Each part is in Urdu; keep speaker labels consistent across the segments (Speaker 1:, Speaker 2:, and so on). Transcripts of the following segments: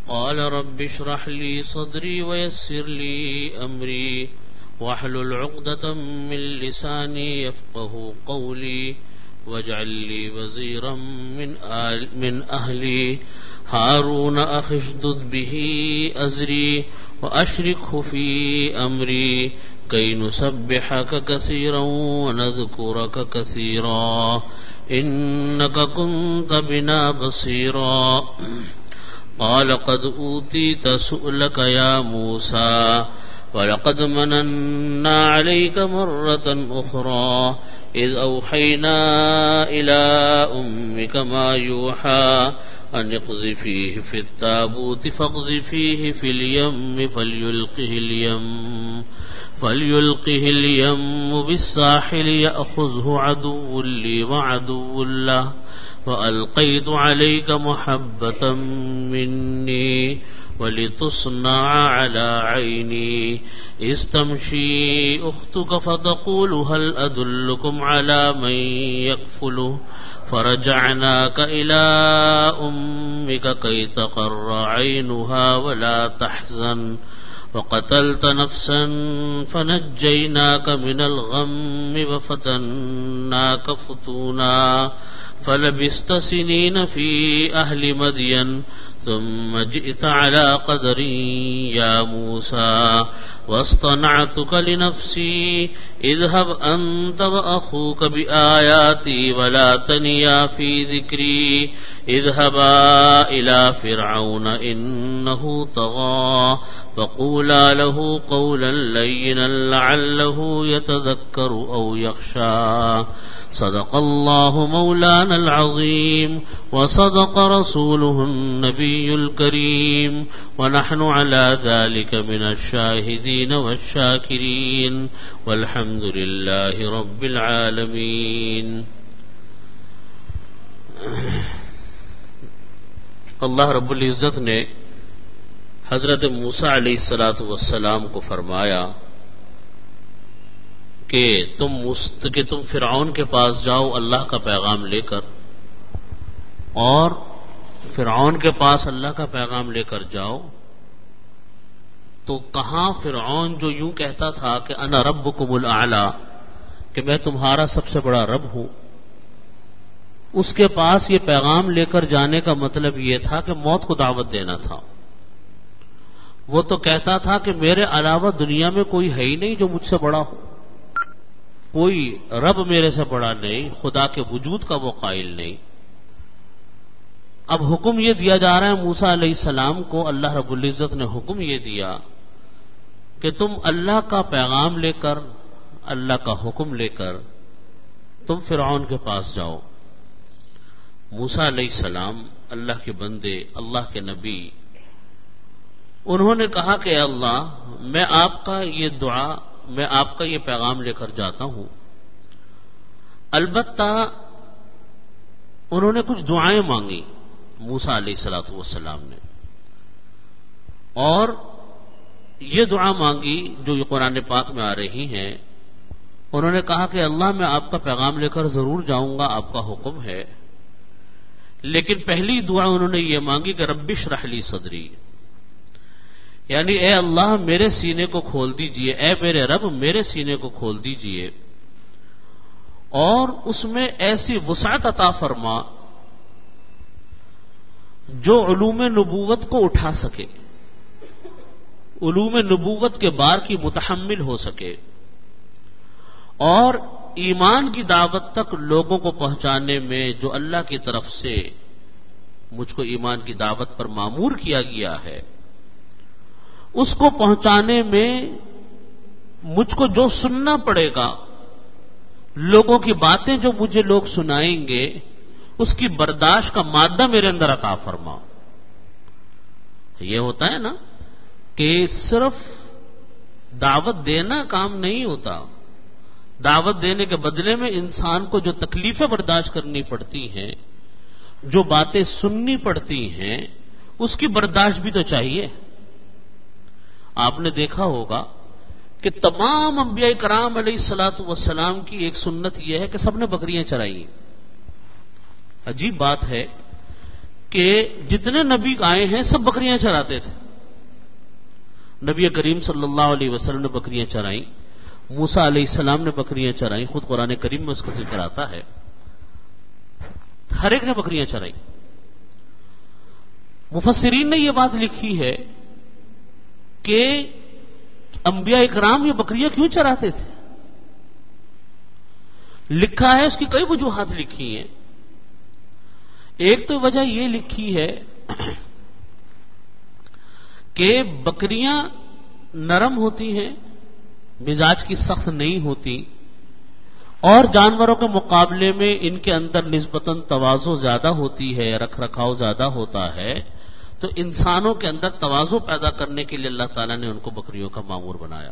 Speaker 1: قال رب اشرح لي صدري ويسر لي أمري واحلل عقدة من لساني يفقهوا قولي واجعل لي وزيرا من أهلي هارون أخي اشدد به أزري وأشركه في أمري كي نسبحك كثيرا ونذكرك كثيرا إنك كنت بنا بصيرا قال قد أوتيت سؤلك يا موسى ولقد مننا عليك مرة أخرى إذ أوحينا إلى أمك ما يوحى أن اقذفيه في التابوت فاقذفيه في اليم فليلقه اليم بالساحل يأخذه عدو لي وعدو له وألقيت عليك محبة مني ولتصنع على عيني إذ تمشي أختك فتقول هل أدلكم على من يكفله فرجعناك إلى أمك كي تقر عينها ولا تحزن وقتلت نفسا فنجيناك من الغم وفتناك فتونا فلبثت سنين في أهل مدين ثم جئت على قدر يا موسى واصطنعتك لنفسي اذهب أنت وأخوك بآياتي ولا تنيا في ذكري اذهبا إلى فرعون إنه طغى فقولا له قولا لينا لعله يتذكر أو يخشى صدق الله مولانا العظيم وصدق رسوله النبي الكريم ونحن على ذلك من الشاهدين والشاكرين والحمد لله رب العالمين. اللہ رب العزت نے حضرت موسیٰ علیہ السلام کو فرمایا کہ تم فرعون کے پاس جاؤ اللہ کا پیغام لے کر، اور فرعون کے پاس اللہ کا پیغام لے کر جاؤ تو کہاں فرعون جو یوں کہتا تھا کہ انا ربکم الاعلی، کہ میں تمہارا سب سے بڑا رب ہوں، اس کے پاس یہ پیغام لے کر جانے کا مطلب یہ تھا کہ موت کو دعوت دینا تھا. وہ تو کہتا تھا کہ میرے علاوہ دنیا میں کوئی ہے ہی نہیں جو مجھ سے بڑا ہو، کوئی رب میرے سے بڑا نہیں، خدا کے وجود کا وہ قائل نہیں. اب حکم یہ دیا جا رہا ہے موسیٰ علیہ السلام کو، اللہ رب العزت نے حکم یہ دیا کہ تم اللہ کا پیغام لے کر، اللہ کا حکم لے کر تم فرعون کے پاس جاؤ. موسیٰ علیہ السلام اللہ کے بندے، اللہ کے نبی، انہوں نے کہا کہ اے اللہ، میں آپ کا یہ پیغام لے کر جاتا ہوں. البتہ انہوں نے کچھ دعائیں مانگی موسیٰ علیہ السلام نے، اور یہ دعا مانگی جو یہ قرآن پاک میں آ رہی ہیں. انہوں نے کہا کہ اللہ، میں آپ کا پیغام لے کر ضرور جاؤں گا، آپ کا حکم ہے، لیکن پہلی دعا انہوں نے یہ مانگی کہ رب اشرح لی صدری، یعنی اے اللہ میرے سینے کو کھول دیجئے، اے میرے رب میرے سینے کو کھول دیجئے، اور اس میں ایسی وسعت عطا فرما جو علوم نبوت کو اٹھا سکے، علوم نبوت کے بار کی متحمل ہو سکے، اور ایمان کی دعوت تک لوگوں کو پہنچانے میں جو اللہ کی طرف سے مجھ کو ایمان کی دعوت پر مامور کیا گیا ہے، اس کو پہنچانے میں مجھ کو جو سننا پڑے گا، لوگوں کی باتیں جو مجھے لوگ سنائیں گے، اس کی برداشت کا مادہ میرے اندر عطا فرما. یہ ہوتا ہے نا کہ صرف دعوت دینا کام نہیں ہوتا، دعوت دینے کے بدلے میں انسان کو جو تکلیفیں برداشت کرنی پڑتی ہیں، جو باتیں سننی پڑتی ہیں، اس کی برداشت بھی تو چاہیے. آپ نے دیکھا ہوگا کہ تمام انبیاء کرام علیہ الصلوۃ والسلام کی ایک سنت یہ ہے کہ سب نے بکریاں چرائی. عجیب بات ہے کہ جتنے نبی آئے ہیں سب بکریاں چراتے تھے. نبی کریم صلی اللہ علیہ وسلم نے بکریاں چرائیں، موسیٰ علیہ السلام نے بکریاں چرائیں، خود قرآن کریم میں اس کا ذکر آتا ہے. ہر ایک نے بکریاں چرائیں. مفسرین نے یہ بات لکھی ہے کہ انبیاء اکرام یہ بکریاں کیوں چراتے تھے. لکھا ہے، اس کی کئی وجوہات لکھی ہیں. ایک تو وجہ یہ لکھی ہے کہ بکریاں نرم ہوتی ہیں، مزاج کی سخت نہیں ہوتی، اور جانوروں کے مقابلے میں ان کے اندر نسبتاً تواضع زیادہ ہوتی ہے، رکھ رکھاؤ زیادہ ہوتا ہے. تو انسانوں کے اندر تواضع پیدا کرنے کے لیے اللہ تعالیٰ نے ان کو بکریوں کا مامور بنایا.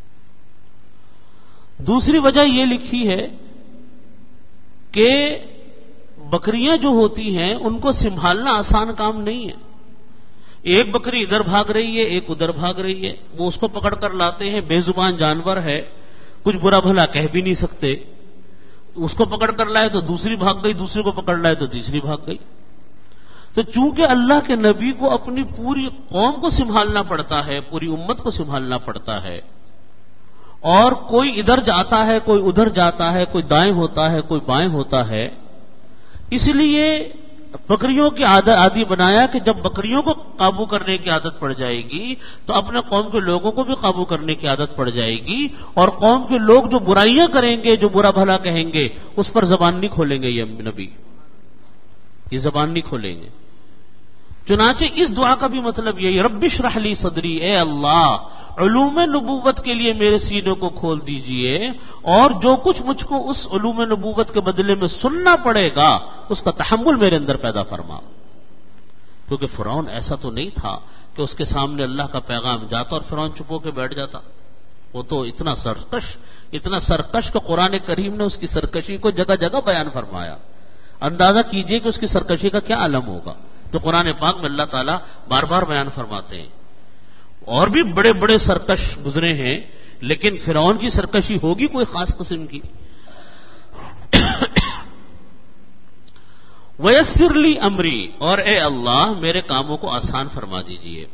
Speaker 1: دوسری وجہ یہ لکھی ہے کہ بکریاں جو ہوتی ہیں ان کو سنبھالنا آسان کام نہیں ہے. ایک بکری ادھر بھاگ رہی ہے، ایک ادھر بھاگ رہی ہے، وہ اس کو پکڑ کر لاتے ہیں. بے زبان جانور ہے، کچھ برا بھلا کہہ بھی نہیں سکتے. اس کو پکڑ کر لائے تو دوسری بھاگ گئی، دوسری کو پکڑ لائے تو تیسری بھاگ گئی. تو چونکہ اللہ کے نبی کو اپنی پوری قوم کو سنبھالنا پڑتا ہے، پوری امت کو سنبھالنا پڑتا ہے، اور کوئی ادھر جاتا ہے، کوئی ادھر جاتا ہے، کوئی دائیں ہوتا ہے، کوئی بائیں ہوتا ہے، اس لیے بکریوں کی عادی بنایا کہ جب بکریوں کو قابو کرنے کی عادت پڑ جائے گی تو اپنے قوم کے لوگوں کو بھی قابو کرنے کی عادت پڑ جائے گی، اور قوم کے لوگ جو برائیاں کریں گے، جو برا بھلا کہیں گے، اس پر زبان نہیں کھولیں گے. یہ نبی یہ زبان نہیں کھولیں گے. چنانچہ اس دعا کا بھی مطلب یہی، رب اشرح لی صدری، اے اللہ علوم نبوت کے لیے میرے سینے کو کھول دیجئے، اور جو کچھ مجھ کو اس علوم نبوت کے بدلے میں سننا پڑے گا اس کا تحمل میرے اندر پیدا فرما. کیونکہ فرعون ایسا تو نہیں تھا کہ اس کے سامنے اللہ کا پیغام جاتا اور فرعون چپ ہو کے بیٹھ جاتا. وہ تو اتنا سرکش کہ قرآن کریم نے اس کی سرکشی کو جگہ جگہ بیان فرمایا. اندازہ کیجئے کہ اس کی سرکشی کا کیا عالم ہوگا جو قرآن پاک میں اللہ تعالیٰ بار بار بیان فرماتے ہیں. اور بھی بڑے بڑے سرکش گزرے ہیں، لیکن فرعون کی سرکشی ہوگی کوئی خاص قسم کی. وَيَسِّرْ لِي أَمْرِي، اور اے اللہ میرے کاموں کو آسان فرما دیجئے.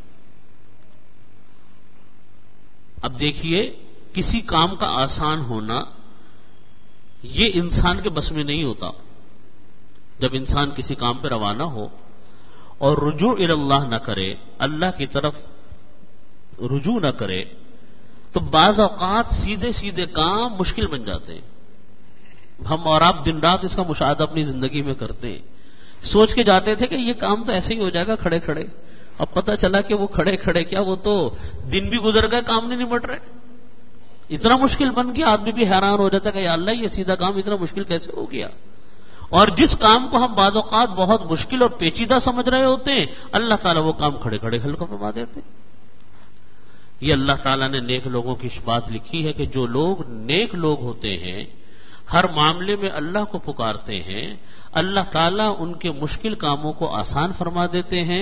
Speaker 1: اب دیکھیے، کسی کام کا آسان ہونا یہ انسان کے بس میں نہیں ہوتا. جب انسان کسی کام پہ روانہ ہو اور رجوع الی اللہ نہ کرے، اللہ کی طرف رجوع نہ کرے، تو بعض اوقات سیدھے سیدھے کام مشکل بن جاتے ہیں. ہم اور آپ دن رات اس کا مشاہدہ اپنی زندگی میں کرتے ہیں. سوچ کے جاتے تھے کہ یہ کام تو ایسے ہی ہو جائے گا کھڑے کھڑے، اب پتہ چلا کہ وہ کھڑے کھڑے کیا، وہ تو دن بھی گزر گئے، کام نہیں نمٹ رہے. اتنا مشکل بن گیا، آدمی بھی حیران ہو جاتا کہ یا اللہ یہ سیدھا کام اتنا مشکل کیسے ہو گیا. اور جس کام کو ہم بعض اوقات بہت مشکل اور پیچیدہ سمجھ رہے ہوتے ہیں، اللہ تعالیٰ وہ کام کھڑے کھڑے حل کروا دیتے. یہ اللہ تعالیٰ نے نیک لوگوں کی بات لکھی ہے کہ جو لوگ نیک لوگ ہوتے ہیں، ہر معاملے میں اللہ کو پکارتے ہیں، اللہ تعالیٰ ان کے مشکل کاموں کو آسان فرما دیتے ہیں،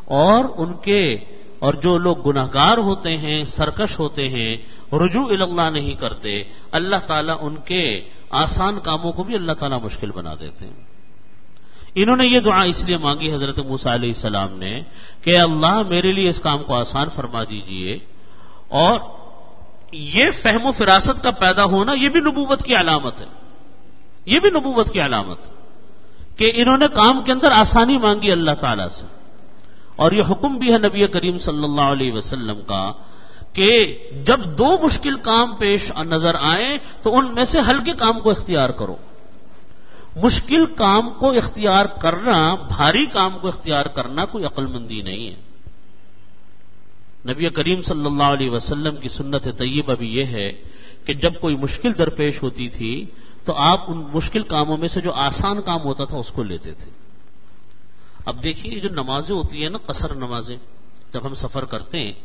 Speaker 1: اور جو لوگ گناہگار ہوتے ہیں، سرکش ہوتے ہیں، رجوع الی اللہ نہیں کرتے، اللہ تعالیٰ ان کے آسان کاموں کو بھی اللہ تعالیٰ مشکل بنا دیتے ہیں. انہوں نے یہ دعا اس لیے مانگی حضرت موسیٰ علیہ السلام نے کہ اللہ میرے لیے اس کام کو آسان فرما دیجئے. اور یہ فہم و فراست کا پیدا ہونا یہ بھی نبوت کی علامت ہے. یہ بھی نبوت کی علامت ہے کہ انہوں نے کام کے اندر آسانی مانگی اللہ تعالیٰ سے. اور یہ حکم بھی ہے نبی کریم صلی اللہ علیہ وسلم کا کہ جب دو مشکل کام پیش نظر آئیں تو ان میں سے ہلکے کام کو اختیار کرو. مشکل کام کو اختیار کرنا، بھاری کام کو اختیار کرنا کوئی عقل مندی نہیں ہے. نبی کریم صلی اللہ علیہ وسلم کی سنت طیبہ بھی یہ ہے کہ جب کوئی مشکل درپیش ہوتی تھی تو آپ ان مشکل کاموں میں سے جو آسان کام ہوتا تھا اس کو لیتے تھے. اب دیکھیے جو نمازیں ہوتی ہیں نا، قصر نمازیں، جب ہم سفر کرتے ہیں،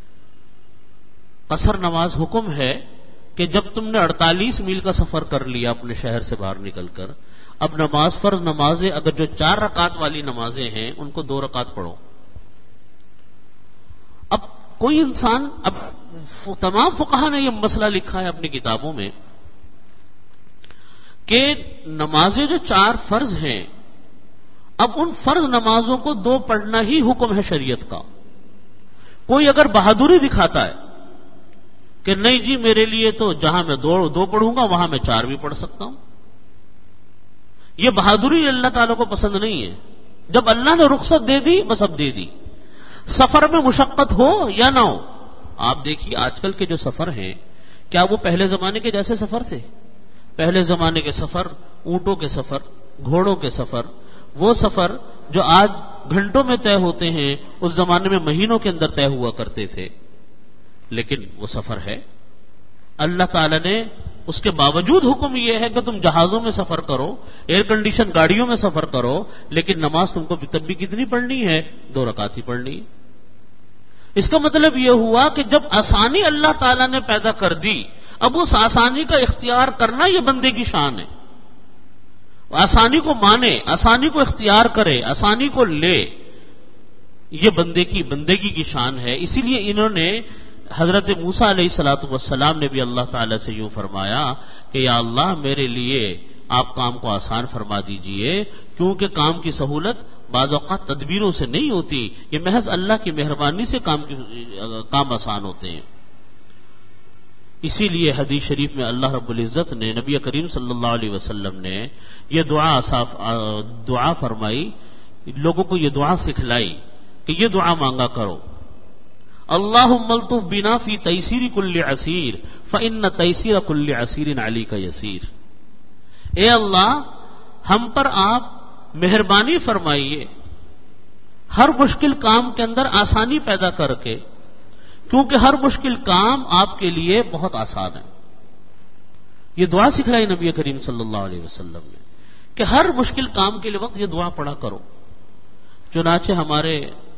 Speaker 1: قصر نماز حکم ہے کہ جب تم نے 48 میل کا سفر کر لیا اپنے شہر سے باہر نکل کر، اب نماز فرض نمازیں اگر جو 4 رکعت والی نمازیں ہیں ان کو 2 رکعت پڑھو. اب کوئی انسان، اب تمام فقہا نے یہ مسئلہ لکھا ہے اپنی کتابوں میں کہ نمازیں جو 4 فرض ہیں، اب ان فرض نمازوں کو 2 پڑھنا ہی حکم ہے شریعت کا. کوئی اگر بہادری دکھاتا ہے کہ نہیں جی میرے لیے تو جہاں میں 2 پڑھوں گا وہاں میں 4 بھی پڑھ سکتا ہوں، یہ بہادری اللہ تعالیٰ کو پسند نہیں ہے. جب اللہ نے رخصت دے دی بس اب دے دی. سفر میں مشقت ہو یا نہ ہو، آپ دیکھیے آج کل کے جو سفر ہیں کیا وہ پہلے زمانے کے جیسے سفر تھے؟ پہلے زمانے کے سفر، اونٹوں کے سفر، گھوڑوں کے سفر، وہ سفر جو آج گھنٹوں میں طے ہوتے ہیں اس زمانے میں مہینوں کے اندر طے ہوا کرتے تھے. لیکن وہ سفر ہے. اللہ تعالی نے اس کے باوجود حکم یہ ہے کہ تم جہازوں میں سفر کرو، ایئر کنڈیشن گاڑیوں میں سفر کرو، لیکن نماز تم کو تب بھی کتنی پڑھنی ہے؟ 2 رکعت ہی پڑھنی ہے. اس کا مطلب یہ ہوا کہ جب آسانی اللہ تعالی نے پیدا کر دی، اب اس آسانی کا اختیار کرنا یہ بندے کی شان ہے. آسانی کو مانے، آسانی کو اختیار کرے، آسانی کو لے، یہ بندگی کی شان ہے. اسی لیے انہوں نے حضرت موسیٰ علیہ الصلوۃ والسلام نے بھی اللہ تعالی سے یوں فرمایا کہ یا اللہ میرے لیے آپ کام کو آسان فرما دیجئے، کیونکہ کام کی سہولت بعض اوقات تدبیروں سے نہیں ہوتی، یہ محض اللہ کی مہربانی سے کام آسان ہوتے ہیں. اسی لیے حدیث شریف میں اللہ رب العزت نے، نبی کریم صلی اللہ علیہ وسلم نے یہ دعا فرمائی، لوگوں کو یہ دعا سکھلائی کہ یہ دعا مانگا کرو. اللہم الطف بنا فی تیسیر کل عسیر فإن تیسیر کل عسیر علیک یسیر. اے اللہ ہم پر آپ مہربانی فرمائیے ہر مشکل کام کے اندر آسانی پیدا کر کے، کیونکہ ہر مشکل کام آپ کے لیے بہت آسان ہے. یہ دعا سکھلائی نبی کریم صلی اللہ علیہ وسلم نے کہ ہر مشکل کام کے لیے وقت یہ دعا پڑھا کرو. چنانچہ ہمارے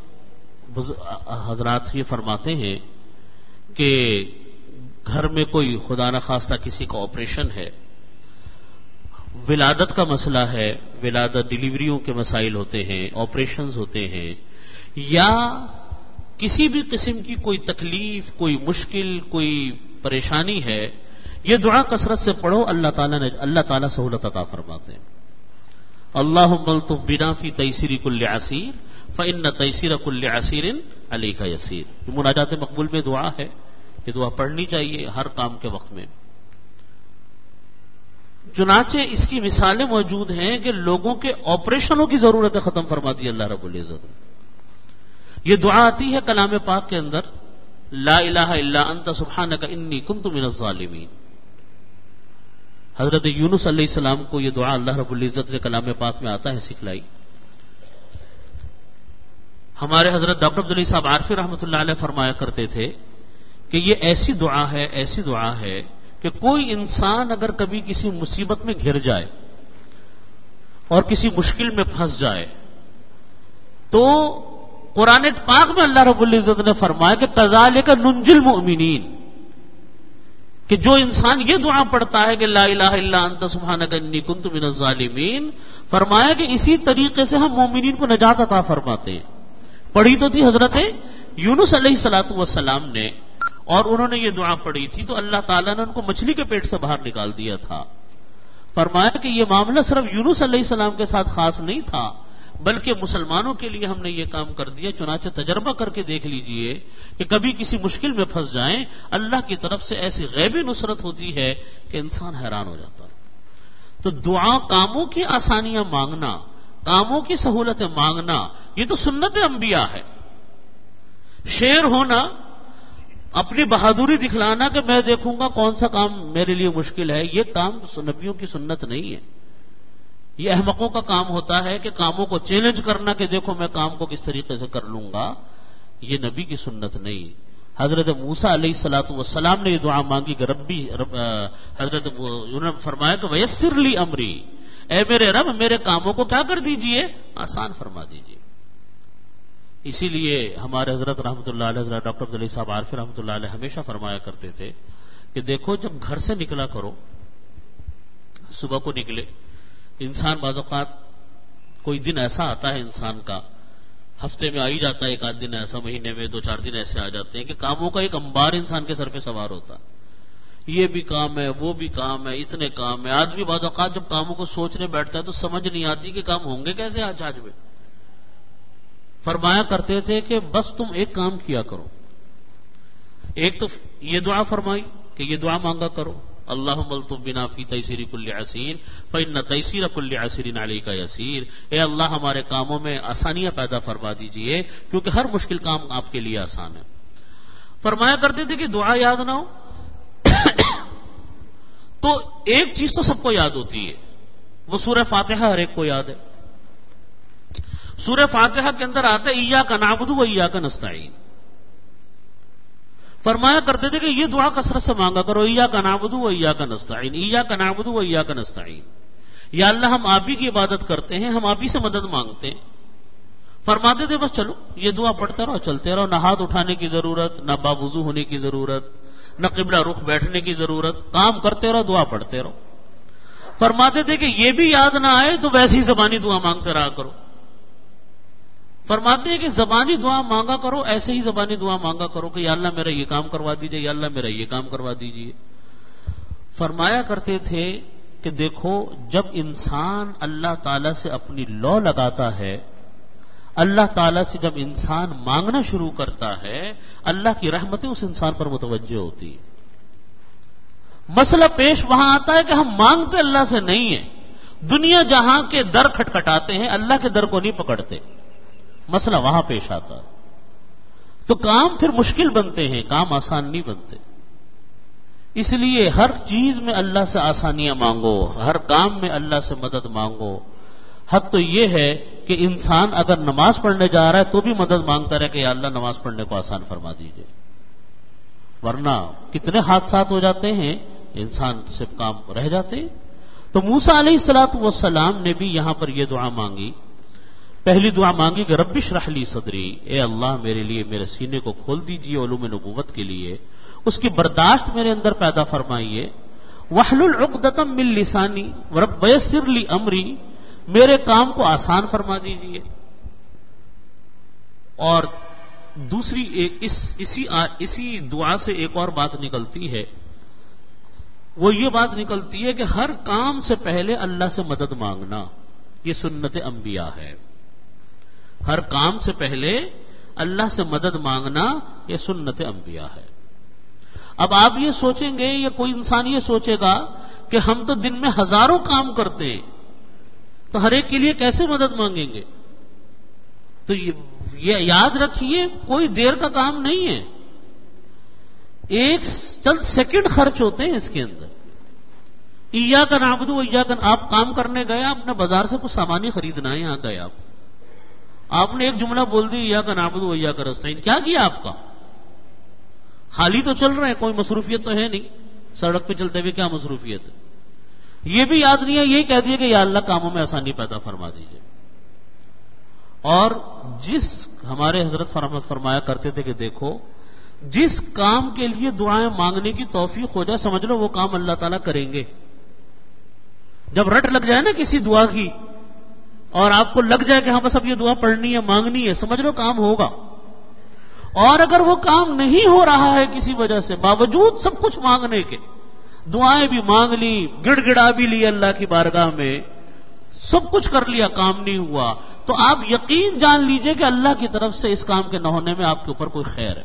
Speaker 1: حضرات یہ فرماتے ہیں کہ گھر میں کوئی خدا نخواستہ کسی کا آپریشن ہے، ولادت کا مسئلہ ہے، ولادت ڈیلیوریوں کے مسائل ہوتے ہیں، آپریشنز ہوتے ہیں، یا کسی بھی قسم کی کوئی تکلیف، کوئی مشکل، کوئی پریشانی ہے، یہ دعا کثرت سے پڑھو، اللہ تعالیٰ سہولت عطا فرماتے ہیں. اللہم الطف بنا فی تیسیر کل عسیر فإن تیسیر کل عسیر علیک یسیر. یہ مناجات مقبول میں دعا ہے، یہ دعا پڑھنی چاہیے ہر کام کے وقت میں. چنانچہ اس کی مثالیں موجود ہیں کہ لوگوں کے آپریشنوں کی ضرورتیں ختم فرما دی اللہ رب العزت نے. یہ دعا آتی ہے کلام پاک کے اندر، لا الہ الا انت سبحانک انی کنت من الظالمین. حضرت یونس علیہ السلام کو یہ دعا اللہ رب العزت نے کلام پاک میں آتا ہے سکھلائی. ہمارے حضرت ڈاکٹر عبدالعلی صاحب عارفی رحمۃ اللہ علیہ فرمایا کرتے تھے کہ یہ ایسی دعا ہے کہ کوئی انسان اگر کبھی کسی مصیبت میں گھر جائے اور کسی مشکل میں پھنس جائے تو قرآن پاک میں اللہ رب العزت نے فرمایا کہ کذالک ننجی المؤمنین، کہ جو انسان یہ دعا پڑھتا ہے کہ لا الہ الا انت سبحانک انی کنت من الظالمین، فرمایا کہ اسی طریقے سے ہم مومنین کو نجات عطا فرماتے ہیں. پڑھی تو تھی حضرت یونس علیہ الصلوۃ والسلام نے، اور انہوں نے یہ دعا پڑھی تھی تو اللہ تعالیٰ نے ان کو مچھلی کے پیٹ سے باہر نکال دیا تھا. فرمایا کہ یہ معاملہ صرف یونس علیہ السلام کے ساتھ خاص نہیں تھا، بلکہ مسلمانوں کے لیے ہم نے یہ کام کر دیا. چنانچہ تجربہ کر کے دیکھ لیجئے کہ کبھی کسی مشکل میں پھنس جائیں، اللہ کی طرف سے ایسی غیبی نصرت ہوتی ہے کہ انسان حیران ہو جاتا ہے. تو دعا، کاموں کی آسانیاں مانگنا، کاموں کی سہولتیں مانگنا، یہ تو سنت انبیاء ہے. شیر ہونا، اپنی بہادری دکھلانا کہ میں دیکھوں گا کون سا کام میرے لیے مشکل ہے، یہ کام نبیوں کی سنت نہیں ہے. یہ احمقوں کا کام ہوتا ہے کہ کاموں کو چیلنج کرنا کہ دیکھو میں کام کو کس طریقے سے کر لوں گا، یہ نبی کی سنت نہیں. حضرت موسیٰ علیہ الصلوۃ والسلام نے یہ دعا مانگی کہ حضرت انہوں نے فرمایا کہ ویسر لی امری، اے میرے رب میرے کاموں کو کیا کر دیجئے، آسان فرما دیجئے. اسی لیے ہمارے حضرت رحمۃ اللہ علیہ، حضرت ڈاکٹر عبدالعلی صاحب عارفی رحمۃ اللہ علیہ ہمیشہ فرمایا کرتے تھے کہ دیکھو جب گھر سے نکلا کرو، صبح کو نکلے انسان، بعض اوقات کوئی دن ایسا آتا ہے انسان کا، ہفتے میں آ ہی جاتا ہے ایک آدھ دن ایسا، مہینے میں 2-4 دن ایسے آ جاتے ہیں کہ کاموں کا ایک انبار انسان کے سر پہ سوار ہوتا ہے. یہ بھی کام ہے، وہ بھی کام ہے، اتنے کام ہے. آدمی بعض اوقات جب کاموں کو سوچنے بیٹھتا ہے تو سمجھ نہیں آتی کہ کام ہوں گے کیسے آج میں. فرمایا کرتے تھے کہ بس تم ایک کام کیا کرو. ایک تو یہ دعا فرمائی کہ یہ دعا مانگا کرو، اللہم الطف بنا فی تیسیر کل عسیر فإن تیسیر کل عسیر علیک یسیر. اے اللہ ہمارے کاموں میں آسانیاں پیدا فرما دیجئے کیونکہ ہر مشکل کام آپ کے لیے آسان ہے. فرمایا کرتے تھے کہ دعا یاد نہ ہو تو ایک چیز تو سب کو یاد ہوتی ہے، وہ سورہ فاتحہ ہر ایک کو یاد ہے. سورہ فاتحہ کے اندر آتا ہے ایاک نعبد و ایاک نستعین. فرمایا کرتے تھے کہ یہ دعا کثرت سے مانگا کرو، ایاک نعبد و ایاک نستعین، ایاک نعبد و ایاک نستعین. یا اللہ ہم آپ ہی کی عبادت کرتے ہیں، ہم آپ ہی سے مدد مانگتے ہیں. فرماتے تھے بس چلو یہ دعا پڑھتے رہو، چلتے رہو، نہ ہاتھ اٹھانے کی ضرورت، نہ باوضو ہونے کی ضرورت، نہ قبلہ رخ بیٹھنے کی ضرورت، کام کرتے رہو، دعا پڑھتے رہو. فرماتے تھے کہ یہ بھی یاد نہ آئے تو ویسی زبانی دعا مانگتے رہا کرو. فرماتے ہیں کہ زبانی دعا مانگا کرو، ایسے ہی زبانی دعا مانگا کرو کہ یا اللہ میرا یہ کام کروا دیجئے، یا اللہ میرا یہ کام کروا دیجئے. فرمایا کرتے تھے کہ دیکھو جب انسان اللہ تعالی سے اپنی لو لگاتا ہے، اللہ تعالیٰ سے جب انسان مانگنا شروع کرتا ہے، اللہ کی رحمتیں اس انسان پر متوجہ ہوتی ہیں. مسئلہ پیش وہاں آتا ہے کہ ہم مانگتے اللہ سے نہیں ہیں، دنیا جہاں کے در کھٹکھٹاتے ہیں، اللہ کے در کو نہیں پکڑتے. مسئلہ وہاں پیش آتا ہے تو کام پھر مشکل بنتے ہیں، کام آسان نہیں بنتے. اس لیے ہر چیز میں اللہ سے آسانیاں مانگو، ہر کام میں اللہ سے مدد مانگو. حق تو یہ ہے کہ انسان اگر نماز پڑھنے جا رہا ہے تو بھی مدد مانگتا رہے کہ یا اللہ نماز پڑھنے کو آسان فرما دیجئے، ورنہ کتنے حادثات ہو جاتے ہیں، انسان سے کام رہ جاتے ہیں. تو موسیٰ علیہ الصلوۃ والسلام نے بھی یہاں پر یہ دعا مانگی. پہلی دعا مانگی کہ رب اشرح لی صدری، اے اللہ میرے لیے میرے سینے کو کھول دیجئے علوم نبوت کے لیے، اس کی برداشت میرے اندر پیدا فرمائیے. واحلل عقدۃ من لسانی رب یسر لی امری، میرے کام کو آسان فرما دیجئے. اور دوسری اسی دعا سے ایک اور بات نکلتی ہے، وہ یہ بات نکلتی ہے کہ ہر کام سے پہلے اللہ سے مدد مانگنا یہ سنت انبیاء ہے. ہر کام سے پہلے اللہ سے مدد مانگنا یہ سنت انبیاء ہے. اب آپ یہ سوچیں گے یا کوئی انسان یہ سوچے گا کہ ہم تو دن میں ہزاروں کام کرتے ہیں تو ہر ایک کے لیے کیسے مدد مانگیں گے؟ تو یہ یاد رکھیے کوئی دیر کا کام نہیں ہے، ایک چند سیکنڈ خرچ ہوتے ہیں اس کے اندر. ایاک نعبد و ایاک، آپ کام کرنے گئے، آپ نے بازار سے کچھ سامان ہی خریدنا ہے، یہاں گئے آپ نے ایک جملہ بول دی ایاک نعبد و ایاک نستعین، کیا کیا آپ کا؟ خالی تو چل رہے ہیں، کوئی مصروفیت تو ہے نہیں، سڑک پہ چلتے ہوئے کیا مصروفیت ہے؟ یہ بھی یاد نہیں ہے، یہی کہہ دیے کہ یا اللہ کاموں میں آسانی پیدا فرما دیجیے. اور جس ہمارے حضرت فرمایا کرتے تھے کہ دیکھو جس کام کے لیے دعائیں مانگنے کی توفیق ہو جائے سمجھ لو وہ کام اللہ تعالیٰ کریں گے. جب رٹ لگ جائے نا کسی دعا کی اور آپ کو لگ جائے کہ ہاں بس اب یہ دعا پڑھنی ہے مانگنی ہے، سمجھ لو کام ہوگا. اور اگر وہ کام نہیں ہو رہا ہے کسی وجہ سے، باوجود سب کچھ مانگنے کے، دعائیں بھی مانگ لی، گڑ گڑا بھی لی اللہ کی بارگاہ میں، سب کچھ کر لیا، کام نہیں ہوا، تو آپ یقین جان لیجئے کہ اللہ کی طرف سے اس کام کے نہ ہونے میں آپ کے اوپر کوئی خیر ہے.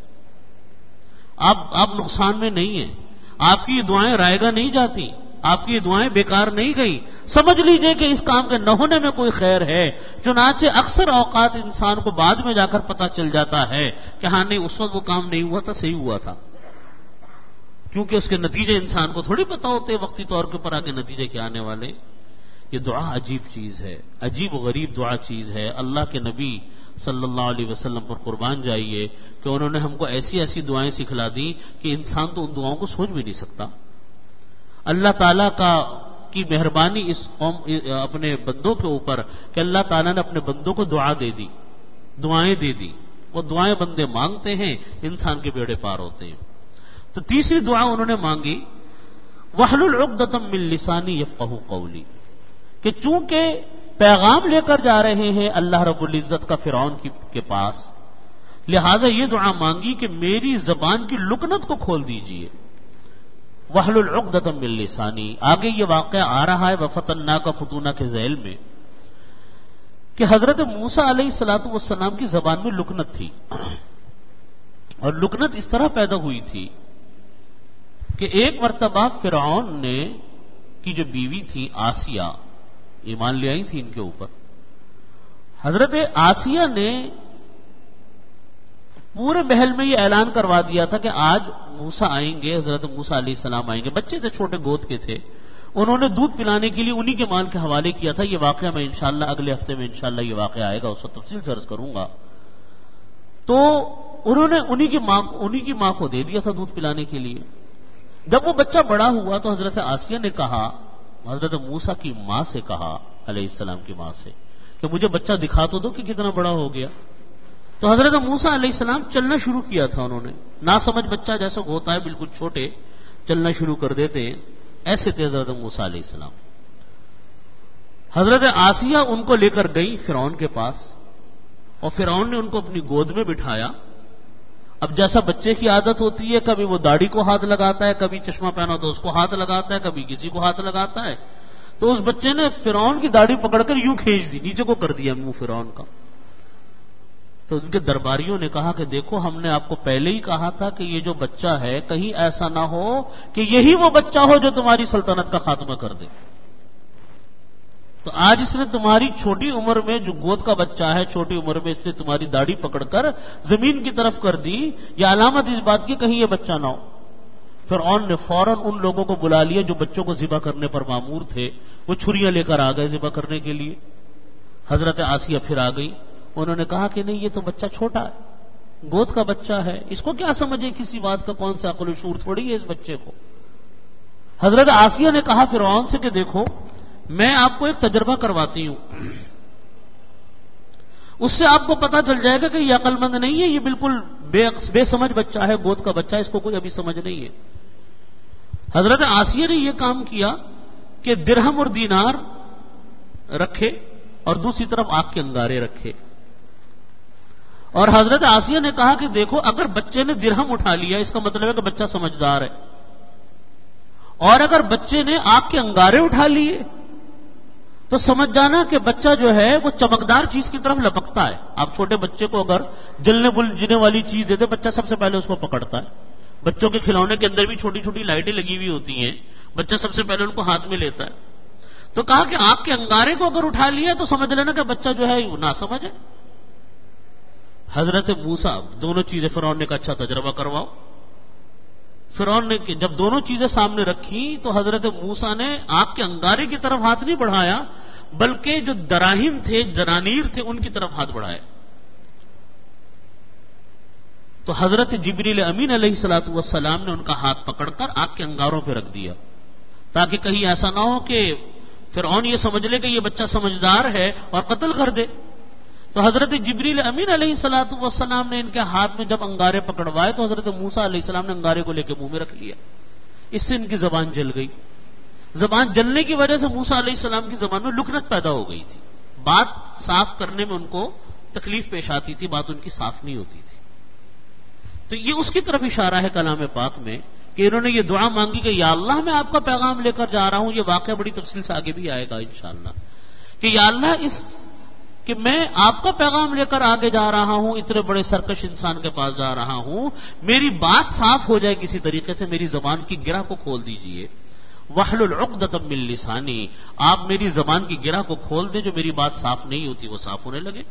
Speaker 1: آپ نقصان میں نہیں ہیں، آپ کی یہ دعائیں رائے گا نہیں جاتی، آپ کی یہ دعائیں بیکار نہیں گئی. سمجھ لیجئے کہ اس کام کے نہ ہونے میں کوئی خیر ہے. چنانچہ اکثر اوقات انسان کو بعد میں جا کر پتہ چل جاتا ہے کہ ہاں نہیں اس وقت وہ کام نہیں ہوا تھا، صحیح ہوا تھا، کیونکہ اس کے نتیجے انسان کو تھوڑی پتہ ہوتے وقتی طور کے اوپر آگے نتیجے کیا آنے والے. یہ دعا عجیب چیز ہے، عجیب و غریب دعا چیز ہے. اللہ کے نبی صلی اللہ علیہ وسلم پر قربان جائیے کہ انہوں نے ہم کو ایسی ایسی دعائیں سکھلا دی کہ انسان تو ان دعاؤں کو سوچ بھی نہیں سکتا. اللہ تعالیٰ کی مہربانی اس قوم اپنے بندوں کے اوپر کہ اللہ تعالیٰ نے اپنے بندوں کو دعا دے دی، دعائیں دے دی. وہ دعائیں بندے مانگتے ہیں، انسان کے بیڑے پار ہوتے ہیں. تو تیسری دعا انہوں نے مانگی واحلل عقدۃ من لسانی یفقہوا قولی، کہ چونکہ پیغام لے کر جا رہے ہیں اللہ رب العزت کا فرعون کے پاس، لہذا یہ دعا مانگی کہ میری زبان کی لکنت کو کھول دیجئے. وَاحْلُلْ عُقْدَةً مِّن لِّسَانِي. آگے یہ واقعہ آ رہا ہے وَفَتَنَّاكَ فُتُونًا کے ذیل میں کہ حضرت موسیٰ علیہ الصلوۃ والسلام کی زبان میں لکنت تھی، اور لکنت اس طرح پیدا ہوئی تھی کہ ایک مرتبہ فرعون نے کی جو بیوی تھی آسیہ، ایمان لے آئی تھی ان کے اوپر. حضرت آسیہ نے پورے محل میں یہ اعلان کروا دیا تھا کہ آج موسیٰ آئیں گے، حضرت موسیٰ علیہ السلام آئیں گے. بچے تھے، چھوٹے گود کے تھے. انہوں نے دودھ پلانے کے لیے انہی کے مال کے حوالے کیا تھا. یہ واقعہ میں انشاءاللہ اگلے ہفتے میں انشاءاللہ یہ واقعہ آئے گا، اس کو تفصیل سے عرض کروں گا. تو انہوں نے انہی کی ماں کو دے دیا تھا دودھ پلانے کے لیے. جب وہ بچہ بڑا ہوا تو حضرت آسیہ نے کہا، حضرت موسیٰ کی ماں سے کہا، علیہ السلام کی ماں سے، کہ مجھے بچہ دکھا تو دو کہ کتنا بڑا ہو گیا. تو حضرت موسیٰ علیہ السلام چلنا شروع کیا تھا. انہوں نے ناسمجھ بچہ جیسا ہوتا ہے، بالکل چھوٹے، چلنا شروع کر دیتے ہیں، ایسے تھے حضرت موسیٰ علیہ السلام. حضرت آسیہ ان کو لے کر گئی فرعون کے پاس، اور فرعون نے ان کو اپنی گود میں بٹھایا. اب جیسا بچے کی عادت ہوتی ہے، کبھی وہ داڑھی کو ہاتھ لگاتا ہے، کبھی چشمہ پہنا تو اس کو ہاتھ لگاتا ہے، کبھی کسی کو ہاتھ لگاتا ہے. تو اس بچے نے فرعون کی داڑھی پکڑ کر یوں کھینچ دی، نیچے کو کر دیا منہ فرعون کا. تو ان کے درباریوں نے کہا کہ دیکھو، ہم نے آپ کو پہلے ہی کہا تھا کہ یہ جو بچہ ہے کہیں ایسا نہ ہو کہ یہی وہ بچہ ہو جو تمہاری سلطنت کا خاتمہ کر دے. تو آج اس نے تمہاری چھوٹی عمر میں، جو گود کا بچہ ہے، چھوٹی عمر میں اس نے تمہاری داڑھی پکڑ کر زمین کی طرف کر دی. یہ علامت اس بات کی کہیں یہ بچہ نہ ہو. فرعون نے فوراً ان لوگوں کو بلا لیا جو بچوں کو ذبح کرنے پر مامور تھے. وہ چھریاں لے کر آ گئے ذبح کرنے کے لیے. حضرت آسیہ پھر آ گئی. انہوں نے کہا کہ نہیں، یہ تو بچہ چھوٹا ہے، گود کا بچہ ہے، اس کو کیا سمجھے کسی بات کا، کون سا عقل و شعور تھوڑی ہے اس بچے کو. حضرت آسیہ نے کہا فرعون سے کہ دیکھو، میں آپ کو ایک تجربہ کرواتی ہوں، اس سے آپ کو پتا چل جائے گا کہ یہ عقل مند نہیں ہے، یہ بالکل بے سمجھ بچہ ہے، گود کا بچہ ہے، اس کو کوئی ابھی سمجھ نہیں ہے. حضرت آسیہ نے یہ کام کیا کہ درہم اور دینار رکھے اور دوسری طرف آگ کے انگارے رکھے. اور حضرت آسیہ نے کہا کہ دیکھو، اگر بچے نے درہم اٹھا لیا اس کا مطلب ہے کہ بچہ سمجھدار ہے، اور اگر بچے نے آگ کے انگارے اٹھا لیے تو سمجھ جانا کہ بچہ جو ہے وہ چمکدار چیز کی طرف لپکتا ہے. آپ چھوٹے بچے کو اگر جلنے بلجنے والی چیز دیتے، بچہ سب سے پہلے اس کو پکڑتا ہے. بچوں کے کھلونے کے اندر بھی چھوٹی چھوٹی لائٹیں لگی ہوئی ہوتی ہیں، بچہ سب سے پہلے ان کو ہاتھ میں لیتا ہے. تو کہا کہ آگ کے انگارے کو اگر اٹھا لیا تو سمجھ لینا کہ بچہ جو ہے وہ ناسمجھ ہے. حضرت موسیٰ دونوں چیزیں، فرعون نے کہا اچھا تجربہ کرواؤ. فرعون نے جب دونوں چیزیں سامنے رکھی تو حضرت موسیٰ نے آگ کے انگارے کی طرف ہاتھ نہیں بڑھایا، بلکہ جو دراہیم تھے، جنانیر تھے، ان کی طرف ہاتھ بڑھائے. تو حضرت جبریل امین علیہ الصلوۃ والسلام نے ان کا ہاتھ پکڑ کر آگ کے انگاروں پہ رکھ دیا، تاکہ کہیں ایسا نہ ہو کہ فرعون یہ سمجھ لے کہ یہ بچہ سمجھدار ہے اور قتل کر دے. تو حضرت جبریل امین علیہ الصلوۃ والسلام نے ان کے ہاتھ میں جب انگارے پکڑوائے تو حضرت موسیٰ علیہ السلام نے انگارے کو لے کے منہ میں رکھ لیا. اس سے ان کی زبان جل گئی. زبان جلنے کی وجہ سے موسیٰ علیہ السلام کی زبان میں لکنت پیدا ہو گئی تھی. بات صاف کرنے میں ان کو تکلیف پیش آتی تھی، بات ان کی صاف نہیں ہوتی تھی. تو یہ اس کی طرف اشارہ ہے کلام پاک میں کہ انہوں نے یہ دعا مانگی کہ یا اللہ، میں آپ کا پیغام لے کر جا رہا ہوں. یہ واقعہ بڑی تفصیل سے آگے بھی آئے گا انشاءاللہ، کہ یا اللہ، کہ میں آپ کا پیغام لے کر آگے جا رہا ہوں، اتنے بڑے سرکش انسان کے پاس جا رہا ہوں، میری بات صاف ہو جائے کسی طریقے سے، میری زبان کی گرہ کو کھول دیجئے. وَاحْلُلْ عُقْدَةً مِّن لِّسَانِي، آپ میری زبان کی گرہ کو کھول دیں، جو میری بات صاف نہیں ہوتی وہ صاف ہونے لگے.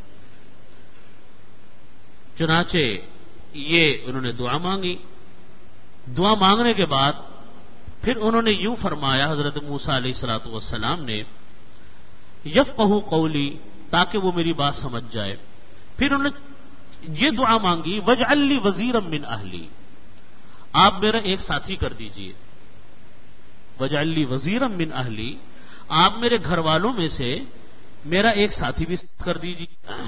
Speaker 1: چنانچہ یہ انہوں نے دعا مانگی. دعا مانگنے کے بعد پھر انہوں نے یوں فرمایا، حضرت موسیٰ علیہ الصلوۃ والسلام نے، یفقہوا قولی، تاکہ وہ میری بات سمجھ جائے. پھر انہوں نے یہ دعا مانگی، وَاجْعَل لِّي وَزِيرًا مِّنْ أَهْلِي، آپ میرا ایک ساتھی کر دیجئے. وَاجْعَل لِّي وَزِيرًا مِّنْ أَهْلِي، آپ میرے گھر والوں میں سے میرا ایک ساتھی بھی کر دیجئے.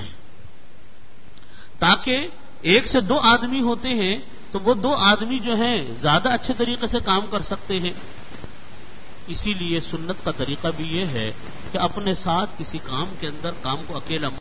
Speaker 1: تاکہ ایک سے دو آدمی ہوتے ہیں تو وہ دو آدمی جو ہیں زیادہ اچھے طریقے سے کام کر سکتے ہیں. اسی لیے سنت کا طریقہ بھی یہ ہے کہ اپنے ساتھ کسی کام کے اندر کام کو اکیلا